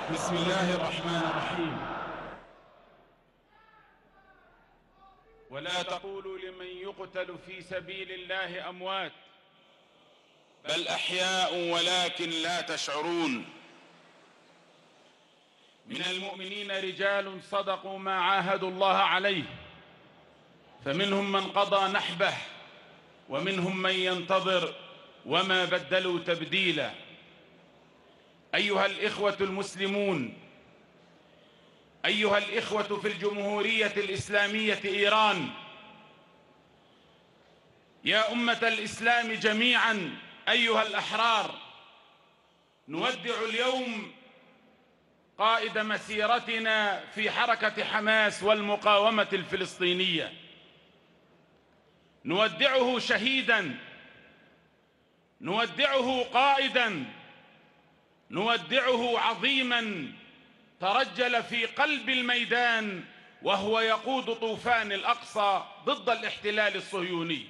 بسم الله الرحمن الرحيم. ولا تقولوا لمن يقتل في سبيل الله أموات بل أحياء ولكن لا تشعرون. من المؤمنين رجال صدقوا ما عاهدوا الله عليه، فمنهم من قضى نحبه ومنهم من ينتظر وما بدلوا تبديلا. أيها الإخوة المسلمون، أيها الإخوة في الجمهورية الإسلامية إيران، يا أمة الإسلام جميعا، أيها الأحرار، نودع اليوم قائد مسيرتنا في حركة حماس والمقاومة الفلسطينية. نودعه شهيدا، نودعه قائدا، نودعه عظيما ترجل في قلب الميدان وهو يقود طوفان الأقصى ضد الاحتلال الصهيوني.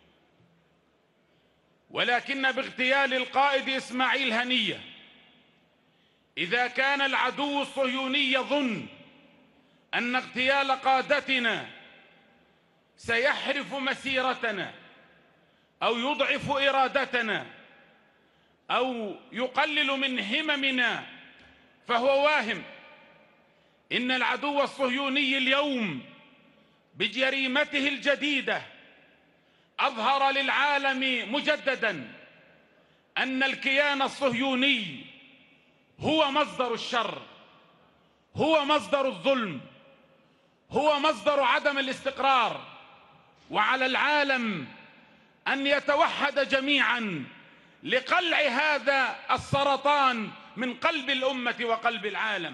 ولكن باغتيال القائد إسماعيل هنية، إذا كان العدو الصهيوني يظن أن اغتيال قادتنا سيحرف مسيرتنا أو يضعف إرادتنا أو يقلل من هممنا فهو واهم. إن العدو الصهيوني اليوم بجريمته الجديدة أظهر للعالم مجددا أن الكيان الصهيوني هو مصدر الشر، هو مصدر الظلم، هو مصدر عدم الاستقرار. وعلى العالم أن يتوحد جميعا لقلع هذا السرطان من قلب الأمة وقلب العالم.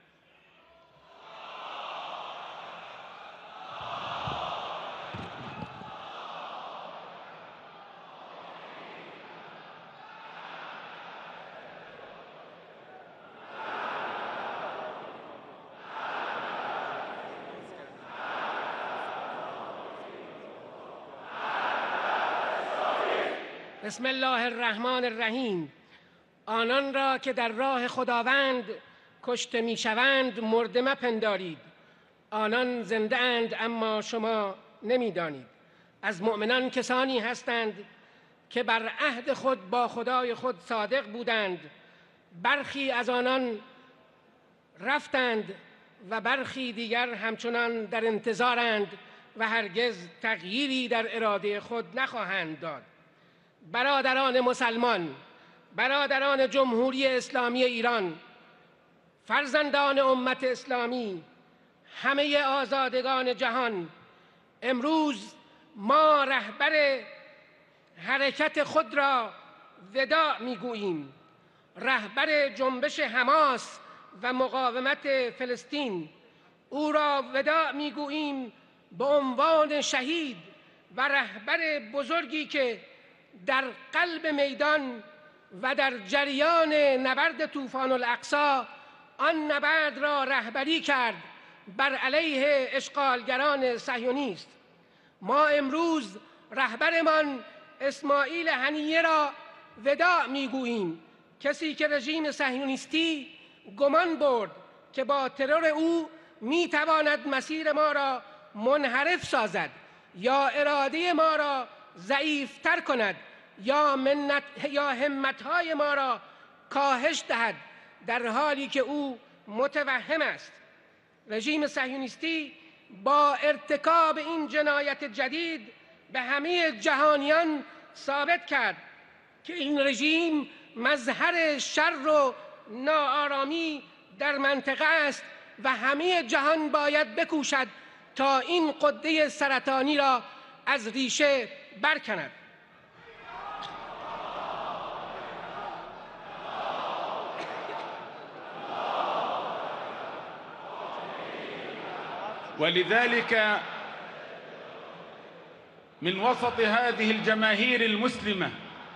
بسم الله الرحمن الرحیم. آنان را که در راه خداوند کشته میشوند مرده مپندارید. آنان زنده اند اما شما نمیدانید. از مؤمنان کسانی هستند که بر عهد خود با خدای خود صادق بودند. برخی از آنان رفتند و برخی دیگر همچنان در انتظارند و هرگز تغییری در اراده خود نخواهند داد. برادران مسلمان، برادران جمهوری اسلامی ایران، فرزندان امت اسلامی، همه آزادگان جهان، امروز ما رهبر حرکت خود را وداع میگوییم. رهبر جنبش حماس و مقاومت فلسطین، او را وداع میگوییم به عنوان شهید و رهبر بزرگی که در قلب میدان و در جریان نبرد طوفان الاقصی آن نبرد را رهبری کرد بر علیه اشغالگران صهیونیست. ما امروز رهبرمان اسماعیل هنیه را وداع میگوییم، کسی که رژیم صهیونیستی گمان برد که با ترور او میتواند مسیر ما را منحرف سازد یا اراده ما را ضعیفتر کند یا همتهای ما را کاهش دهد، در حالی که او متوهم است. رژیم صهیونیستی با ارتکاب این جنایت جدید به همه جهانیان ثابت کرد که این رژیم مظهر شر و ناآرامی در منطقه است و همه جهان باید بکوشد تا این غده سرطانی را از ریشه برکند. ولذلك من وسط هذه الجماهير المسلمة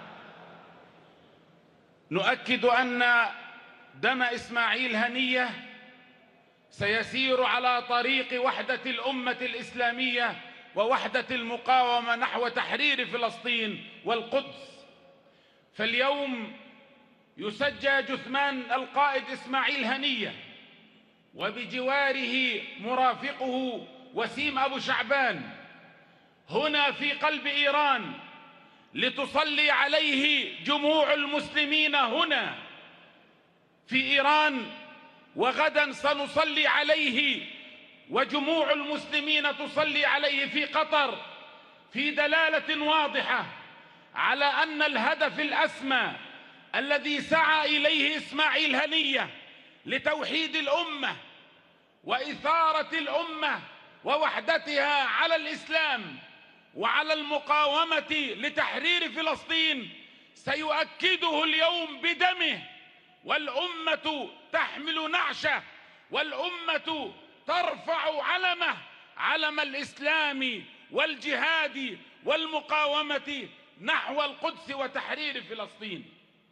نؤكد أن دم إسماعيل هنية سيسير على طريق وحدة الأمة الإسلامية ووحدة المقاومة نحو تحرير فلسطين والقدس. فاليوم يسجى جثمان القائد إسماعيل هنية، وبجواره مرافقه وسيم أبو شعبان هنا في قلب إيران، لتصلي عليه جموع المسلمين هنا في إيران، وغدا سنصلي عليه وجموع المسلمين تصلي عليه في قطر، في دلالة واضحة على أن الهدف الأسمى الذي سعى إليه إسماعيل هنية لتوحيد الأمة وإثارة الأمة ووحدتها على الإسلام وعلى المقاومة لتحرير فلسطين سيؤكده اليوم بدمه، والأمة تحمل نعشه، والأمة ترفع علمه، علم الإسلام والجهاد والمقاومة نحو القدس وتحرير فلسطين.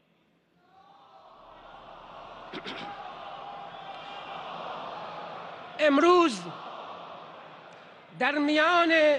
امروز در میان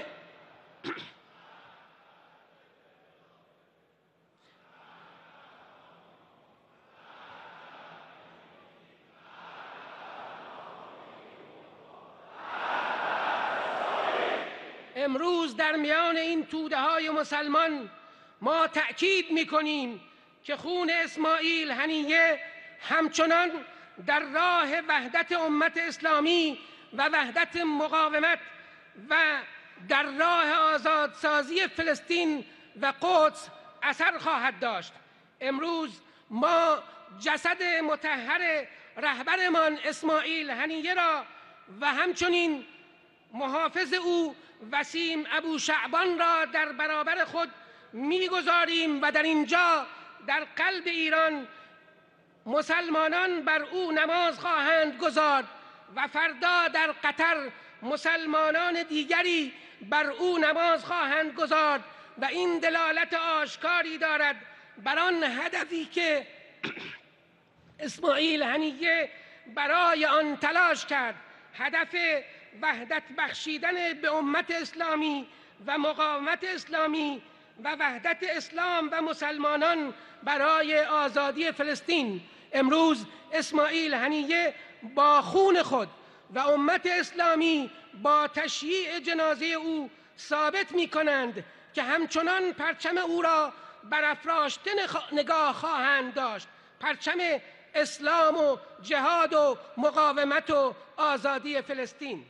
این توده های مسلمان ما تأکید می‌کنیم که خون اسماعیل هنیه همچنان در راه وحدت امت اسلامی و وحدت مقاومت و در راه آزادسازی فلسطین و قدس اثر خواهد داشت. امروز ما جسد مطهر رهبرمان اسماعیل هنیه را و همچنین محافظ او وسیم ابو شعبان را در برابر خود میگذاریم و در اینجا در قلب ایران مسلمانان بر او نماز خواهند گزارد و فردا در قطر مسلمانان دیگری بر او نماز خواهند گزارد و این دلالت آشکاری دارد بر آن هدفی که اسماعیل هنیه برای آن تلاش کرد، هدف وحدت بخشیدن به امت اسلامی و مقاومت اسلامی و وحدت اسلام و مسلمانان برای آزادی فلسطین. امروز اسماعیل هنیه با خون خود و امت اسلامی با تشییع جنازه او ثابت می کنند که همچنان پرچم او را برافراشته نگاه خواهند داشت، پرچم اسلام و جهاد و مقاومت و آزادی فلسطین.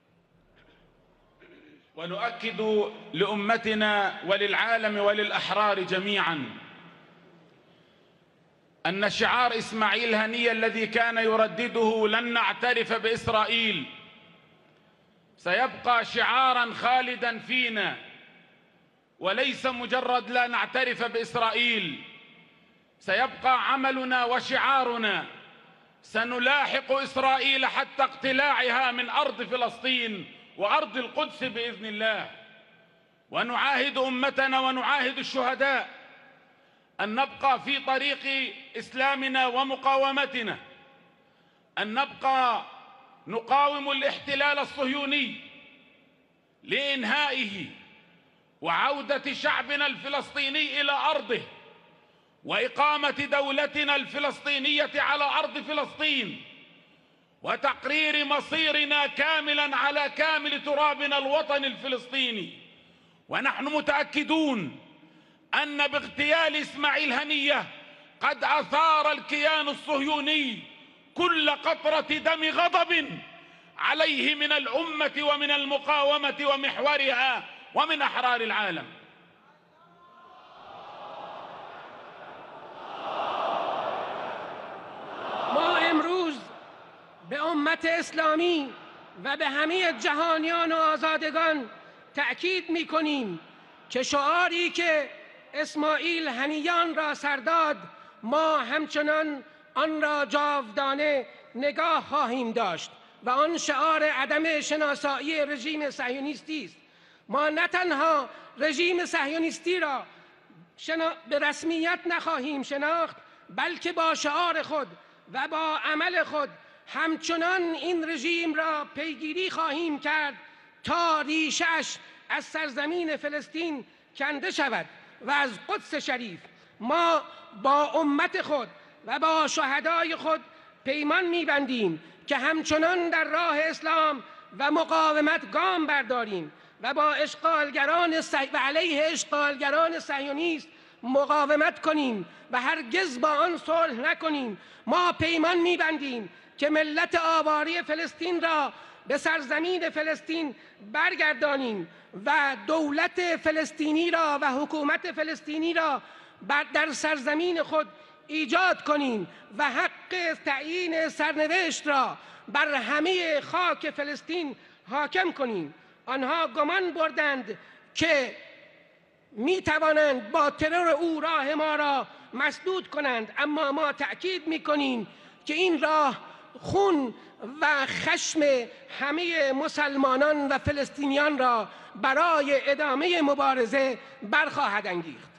ونؤكد لأمتنا وللعالم وللأحرار جميعا أن شعار إسماعيل هنية الذي كان يردده لن نعترف بإسرائيل سيبقى شعارا خالدا فينا، وليس مجرد لا نعترف بإسرائيل، سيبقى عملنا وشعارنا سنلاحق إسرائيل حتى اقتلاعها من أرض فلسطين وأرض القدس بإذن الله. ونعاهد أمتنا ونعاهد الشهداء أن نبقى في طريق إسلامنا ومقاومتنا، أن نبقى نقاوم الاحتلال الصهيوني لإنهائه وعودة شعبنا الفلسطيني إلى أرضه وإقامة دولتنا الفلسطينية على أرض فلسطين وتقرير مصيرنا كاملا على كامل ترابنا الوطني الفلسطيني. ونحن متأكدون أن باغتيال إسماعيل هنية قد أثار الكيان الصهيوني كل قطرة دم غضب عليه من الأمة ومن المقاومة ومحورها ومن أحرار العالم. ما امروز به امت اسلامی و به همه جهانیان و آزادگان تأکید می‌کنیم که شعاری که اسماعیل هنیان را سرداد ما همچنان آن را جاودانه نگاه خواهیم داشت و آن شعار عدم شناسایی رژیم صهیونیستی است. ما نه تنها رژیم صهیونیستی را به رسمیت نخواهیم شناخت، بلکه با شعار خود و با عمل خود همچنان این رژیم را پیگیری خواهیم کرد تا ریشه‌اش از سرزمین فلسطین کنده شود و از قدس شریف. ما با امت خود و با شهدای خود پیمان می‌بندیم که همچنان در راه اسلام و مقاومت گام برداریم و با و علیه اشغالگران صهیونیست مقاومت کنیم و هرگز با آن صلح نکنیم. ما پیمان می‌بندیم که ملت آواره فلسطین را به سرزمین فلسطین برگردانیم و دولت فلسطینی را و حکومت فلسطینی را در سرزمین خود ایجاد کنیم و حق تعیین سرنوشت را بر همه خاک فلسطین حاکم کنیم. آنها گمان بردند که می توانند با ترور او راه ما را مسدود کنند، اما ما تأکید می کنیم که این راه خون و خشم همه مسلمانان و فلسطینیان را برای ادامه مبارزه برخواهد انگیخت.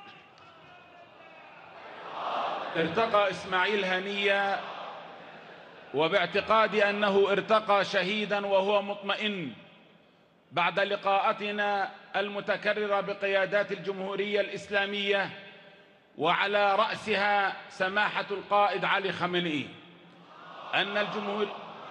ارتقى إسماعيل هنية وباعتقادي أنه ارتقى شهيدا وهو مطمئن بعد لقاءاتنا المتكررة بقيادات الجمهورية الإسلامية وعلى رأسها سماحة القائد علي خامنئي أن الجمهور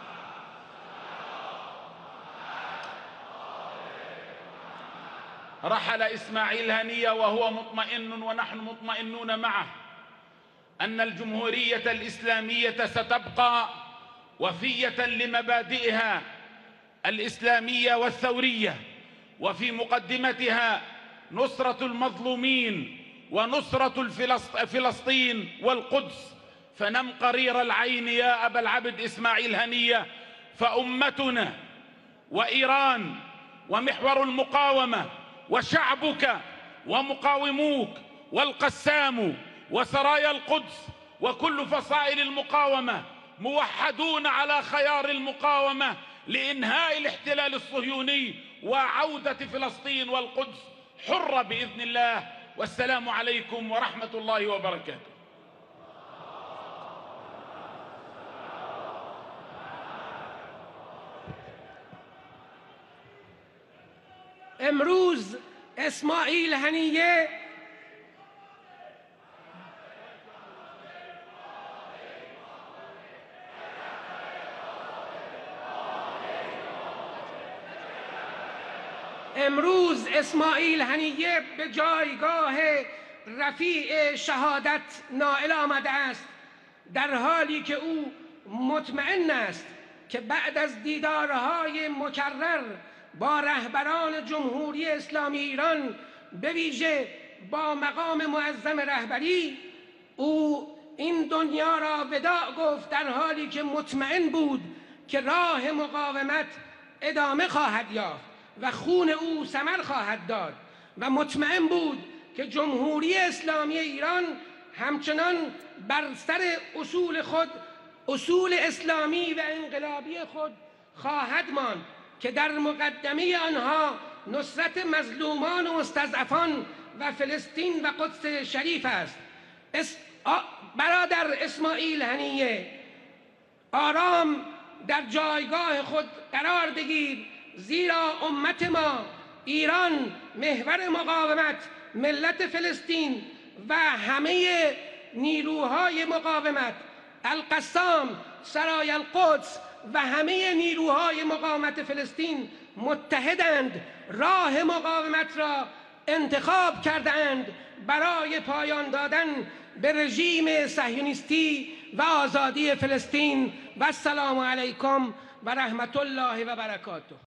رحل إسماعيل هنية وهو مطمئن ونحن مطمئنون معه أن الجمهورية الإسلامية ستبقى وفية لمبادئها الإسلامية والثورية، وفي مقدمتها نصرة المظلومين ونصرة فلسطين والقدس. فنم قرير العين يا أبا العبد إسماعيل هنية، فأمتنا وإيران ومحور المقاومة وشعبك ومقاوموك والقسام وسرايا القدس وكل فصائل المقاومة موحدون على خيار المقاومة لإنهاء الاحتلال الصهيوني وعودة فلسطين والقدس حرة بإذن الله. والسلام عليكم ورحمة الله وبركاته. امروز اسماعیل هنیه به جایگاه رفیع شهادت نائل آمده است، در حالی که او مطمئن است که بعد از دیدارهای مکرر با رهبران جمهوری اسلامی ایران به ویژه با مقام معظم رهبری، او این دنیا را وداع گفت، در حالی که مطمئن بود که راه مقاومت ادامه خواهد یافت و خون او ثمر خواهد داد و مطمئن بود که جمهوری اسلامی ایران همچنان بر سر اصول خود، اصول اسلامی و انقلابی خود خواهد ماند که در مقدمه آنها نصرت مظلومان و مستضعفان و فلسطین و قدس شریف است. برادر اسماعیل هنیه، آرام در جایگاه خود قرار بگیر، زیرا امت ما ایران محور مقاومت، ملت فلسطین و همه نیروهای مقاومت، القسام، سرای القدس و همه نیروهای مقاومت فلسطین متحدند، راه مقاومت را انتخاب کردند برای پایان دادن به رژیم صهیونیستی و آزادی فلسطین. و السلام علیکم و رحمت الله و برکاته.